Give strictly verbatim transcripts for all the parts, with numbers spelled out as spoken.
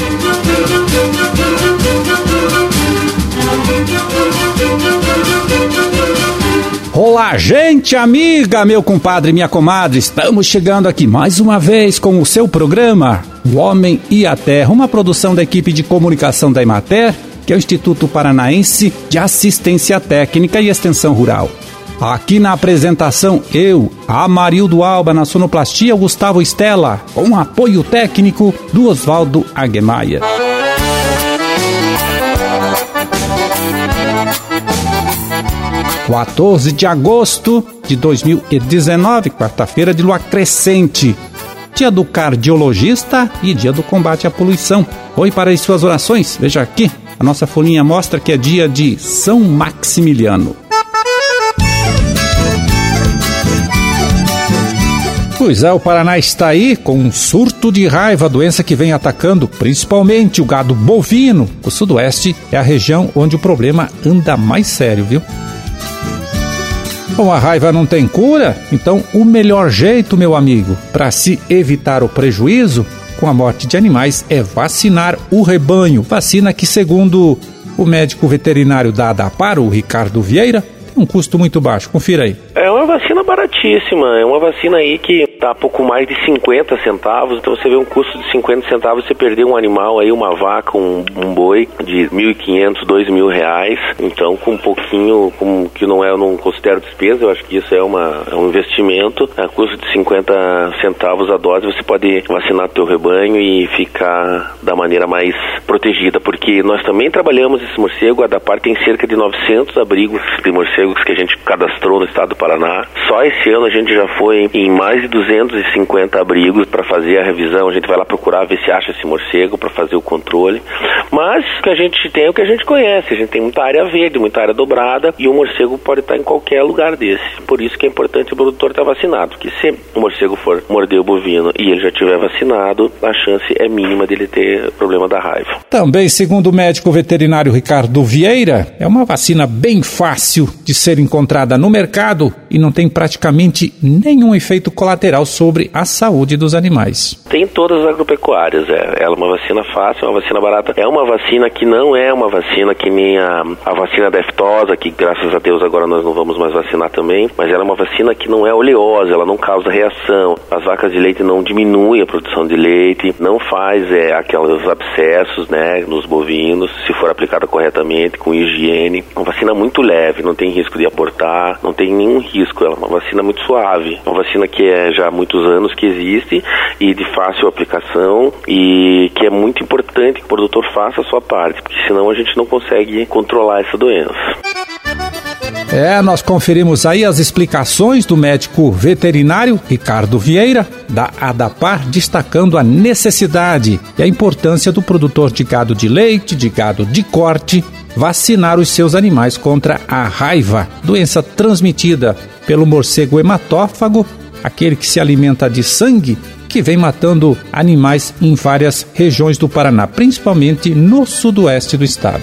Olá, gente amiga, meu compadre e minha comadre, estamos chegando aqui mais uma vez com o seu programa O Homem e a Terra, uma produção da equipe de comunicação da Emater, que é o Instituto Paranaense de Assistência Técnica e Extensão Rural. Aqui na apresentação, eu, Amarildo Alba, na sonoplastia, Gustavo Estela, com apoio técnico do Oswaldo Aguemaia. quatorze de agosto de dois mil e dezenove, quarta-feira de lua crescente, dia do cardiologista e dia do combate à poluição. Oi para as suas orações, veja aqui, a nossa folhinha mostra que é dia de São Maximiliano. Pois é, o Paraná está aí com um surto de raiva, doença que vem atacando principalmente o gado bovino. O sudoeste é a região onde o problema anda mais sério, viu? Bom, a raiva não tem cura, então o melhor jeito, meu amigo, para se evitar o prejuízo com a morte de animais é vacinar o rebanho. Vacina que, segundo o médico veterinário da ADAPAR, o Ricardo Vieira, tem um custo muito baixo. Confira aí. É uma vacina baratíssima, é uma vacina aí que tá pouco mais de cinquenta centavos, então você vê um custo de cinquenta centavos, você perder um animal aí, uma vaca, um, um boi de mil e quinhentos, dois mil reais, então com um pouquinho, com, que não é, eu não considero despesa, eu acho que isso é, uma, é um investimento, a custo de cinquenta centavos a dose, você pode vacinar teu rebanho e ficar da maneira mais protegida, porque nós também trabalhamos esse morcego, a ADAPAR tem cerca de novecentos abrigos de morcegos que a gente cadastrou no estado do Paraná, só esse ano a gente já foi em mais de duzentos e cinquenta abrigos para fazer a revisão, a gente vai lá procurar ver se acha esse morcego para fazer o controle, mas o que a gente tem é o que a gente conhece, a gente tem muita área verde, muita área dobrada e o morcego pode estar em qualquer lugar desse, por isso que é importante o produtor estar vacinado, porque se o morcego for morder o bovino e ele já estiver vacinado, a chance é mínima dele ter problema da raiva. Também, segundo o médico veterinário Ricardo Vieira, é uma vacina bem fácil de ser encontrada no mercado e não tem praticamente nenhum efeito colateral sobre a saúde dos animais. Tem todas as agropecuárias, é, ela é uma vacina fácil, é uma vacina barata, é uma vacina que não é uma vacina que nem a, a vacina da aftosa, que graças a Deus agora nós não vamos mais vacinar também, mas ela é uma vacina que não é oleosa, ela não causa reação, as vacas de leite não diminuem a produção de leite, não faz é, aqueles abscessos, né, nos bovinos, se for aplicada corretamente, com higiene, uma vacina muito leve, não tem risco de abortar, não tem nenhum risco, ela é uma vacina muito suave, uma vacina que é já há muitos anos que existe e de fácil aplicação e que é muito importante que o produtor faça a sua parte, porque senão a gente não consegue controlar essa doença. É, nós conferimos aí as explicações do médico veterinário Ricardo Vieira, da ADAPAR, destacando a necessidade e a importância do produtor de gado de leite, de gado de corte, vacinar os seus animais contra a raiva, doença transmitida pelo morcego hematófago, aquele que se alimenta de sangue, que vem matando animais em várias regiões do Paraná, principalmente no sudoeste do estado.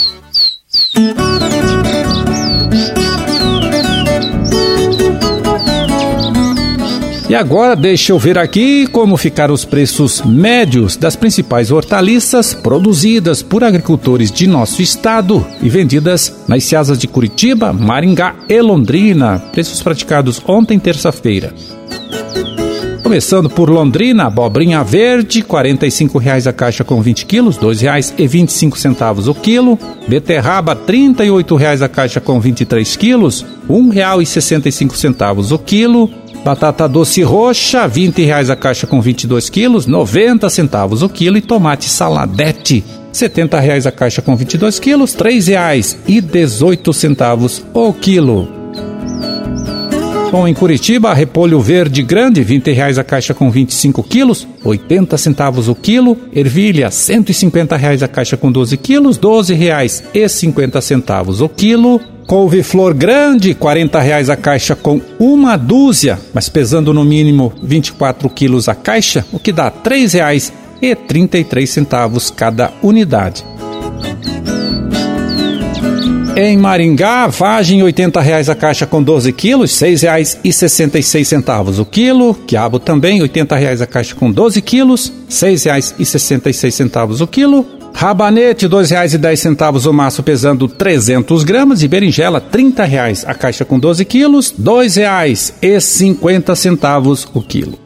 E agora deixa eu ver aqui como ficaram os preços médios das principais hortaliças produzidas por agricultores de nosso estado e vendidas nas ceasas de Curitiba, Maringá e Londrina. Preços praticados ontem, terça-feira. Começando por Londrina, abobrinha verde, quarenta e cinco reais a caixa com vinte quilos, dois reais e vinte e cinco centavos o quilo. Beterraba, trinta e oito reais a caixa com vinte e três quilos, um real e sessenta e cinco centavos o quilo. Batata doce roxa, vinte reais a caixa com vinte e dois quilos, noventa centavos o quilo. E tomate saladete, setenta reais a caixa com vinte e dois quilos, três reais e dezoito centavos o quilo. Bom, em Curitiba, repolho verde grande, vinte reais a caixa com vinte e cinco quilos, oitenta centavos o quilo. Ervilha, cento e cinquenta reais a caixa com doze quilos, doze reais e cinquenta centavos o quilo. Couve-flor grande, quarenta reais a caixa com uma dúzia, mas pesando no mínimo vinte e quatro quilos a caixa, o que dá três reais e trinta e três centavos cada unidade. Em Maringá, vagem oitenta reais a caixa com doze quilos, seis reais e sessenta e seis centavos o quilo. Quiabo também, oitenta reais a caixa com doze quilos, seis reais e sessenta e seis centavos o quilo. Rabanete, dois reais e dez centavos o maço pesando trezentos gramas. E berinjela, trinta reais a caixa com doze quilos, dois reais e cinquenta centavos o quilo.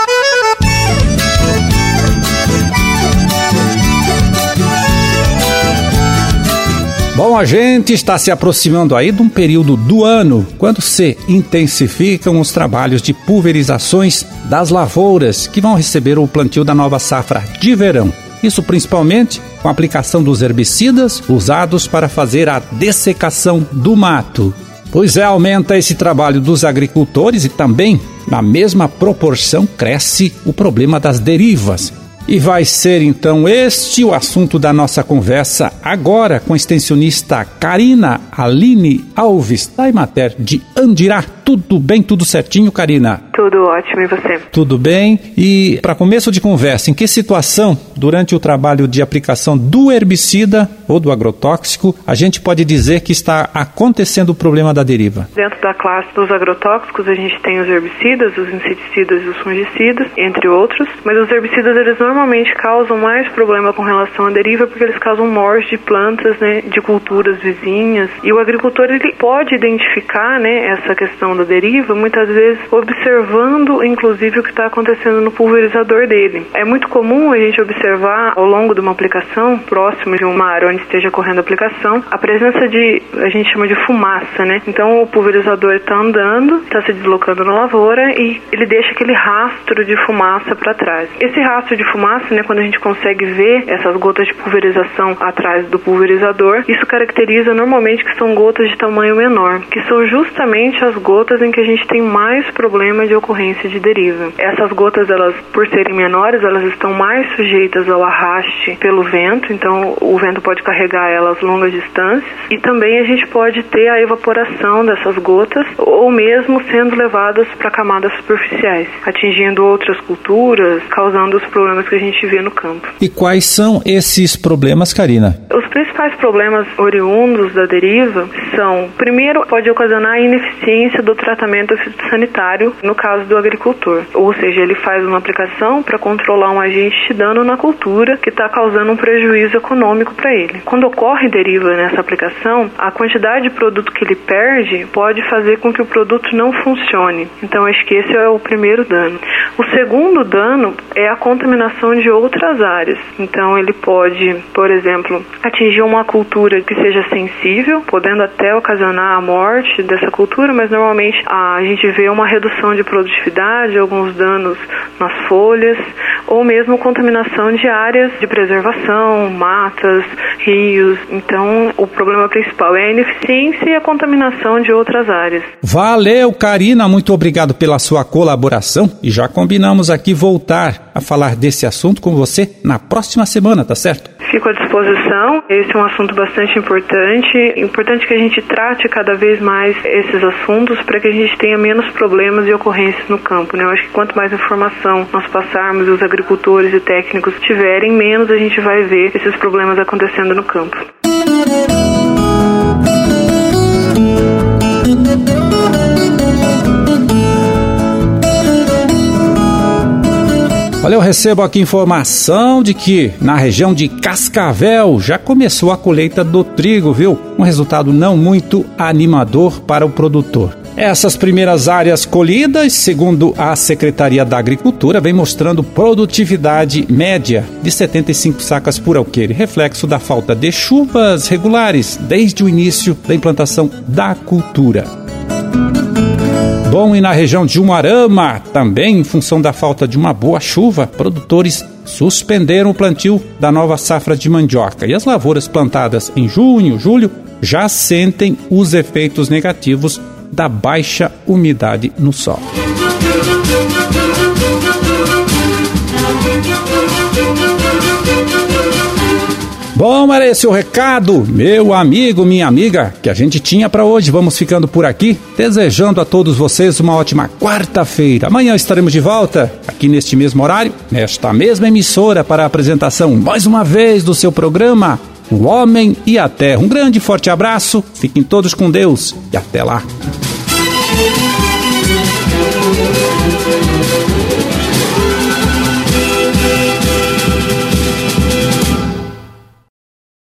Bom, a gente está se aproximando aí de um período do ano quando se intensificam os trabalhos de pulverizações das lavouras que vão receber o plantio da nova safra de verão. Isso principalmente com a aplicação dos herbicidas usados para fazer a dessecação do mato. Pois é, aumenta esse trabalho dos agricultores e também, na mesma proporção, cresce o problema das derivas. E vai ser então este o assunto da nossa conversa agora com a extensionista Karina Aline Alves, da Emater de Andirá. Tudo bem, tudo certinho, Karina? Tudo ótimo, e você? Tudo bem. E para começo de conversa, em que situação, durante o trabalho de aplicação do herbicida ou do agrotóxico, a gente pode dizer que está acontecendo o problema da deriva? Dentro da classe dos agrotóxicos, a gente tem os herbicidas, os inseticidas e os fungicidas, entre outros, mas os herbicidas, eles normalmente causam mais problema com relação à deriva porque eles causam morte de plantas, né, de culturas vizinhas, e o agricultor, ele pode identificar, né, essa questão da deriva, muitas vezes observando, inclusive, o que está acontecendo no pulverizador dele. É muito comum a gente observar, ao longo de uma aplicação, próximo de uma área onde esteja correndo a aplicação, a presença de, a gente chama de fumaça, né? Então, o pulverizador está andando, está se deslocando na lavoura e ele deixa aquele rastro de fumaça para trás. Esse rastro de fumaça, né, quando a gente consegue ver essas gotas de pulverização atrás do pulverizador, isso caracteriza normalmente que são gotas de tamanho menor, que são justamente as gotas em que a gente tem mais problema de ocorrência de deriva. Essas gotas, elas, por serem menores, elas estão mais sujeitas ao arraste pelo vento, então o vento pode carregar elas longas distâncias, e também a gente pode ter a evaporação dessas gotas, ou mesmo sendo levadas para camadas superficiais, atingindo outras culturas, causando os problemas que a gente vê no campo. E quais são esses problemas, Karina? Os principais problemas oriundos da deriva são, primeiro, pode ocasionar a ineficiência do tratamento fitossanitário no caso do agricultor, ou seja, ele faz uma aplicação para controlar um agente de dano na cultura que está causando um prejuízo econômico para ele. Quando ocorre deriva nessa aplicação, a quantidade de produto que ele perde pode fazer com que o produto não funcione. Então, acho que esse é o primeiro dano. O segundo dano é a contaminação de outras áreas. Então, ele pode, por exemplo, atingir uma cultura que seja sensível, podendo até ocasionar a morte dessa cultura, mas normalmente a gente vê uma redução de produtividade, alguns danos nas folhas, ou mesmo contaminação de áreas de preservação, matas, rios. Então, o problema principal é a ineficiência e a contaminação de outras áreas. Valeu, Karina, muito obrigado pela sua colaboração, e já combinamos aqui voltar a falar desse assunto com você na próxima semana, tá certo? Fico à disposição. Esse é um assunto bastante importante. Importante que a gente trate cada vez mais esses assuntos para que a gente tenha menos problemas e ocorrências no campo, né? Eu acho que quanto mais informação nós passarmos e os agricultores e técnicos tiverem, menos a gente vai ver esses problemas acontecendo no campo. Olha, eu recebo aqui informação de que na região de Cascavel já começou a colheita do trigo, viu? Um resultado não muito animador para o produtor. Essas primeiras áreas colhidas, segundo a Secretaria da Agricultura, vem mostrando produtividade média de setenta e cinco sacas por alqueire, reflexo da falta de chuvas regulares desde o início da implantação da cultura. Bom, e na região de Umuarama, também em função da falta de uma boa chuva, produtores suspenderam o plantio da nova safra de mandioca. E as lavouras plantadas em junho, julho, já sentem os efeitos negativos da baixa umidade no solo. Bom, era esse o recado, meu amigo, minha amiga, que a gente tinha para hoje. Vamos ficando por aqui, desejando a todos vocês uma ótima quarta-feira. Amanhã estaremos de volta, aqui neste mesmo horário, nesta mesma emissora, para a apresentação, mais uma vez, do seu programa O Homem e a Terra. Um grande e forte abraço, fiquem todos com Deus e até lá.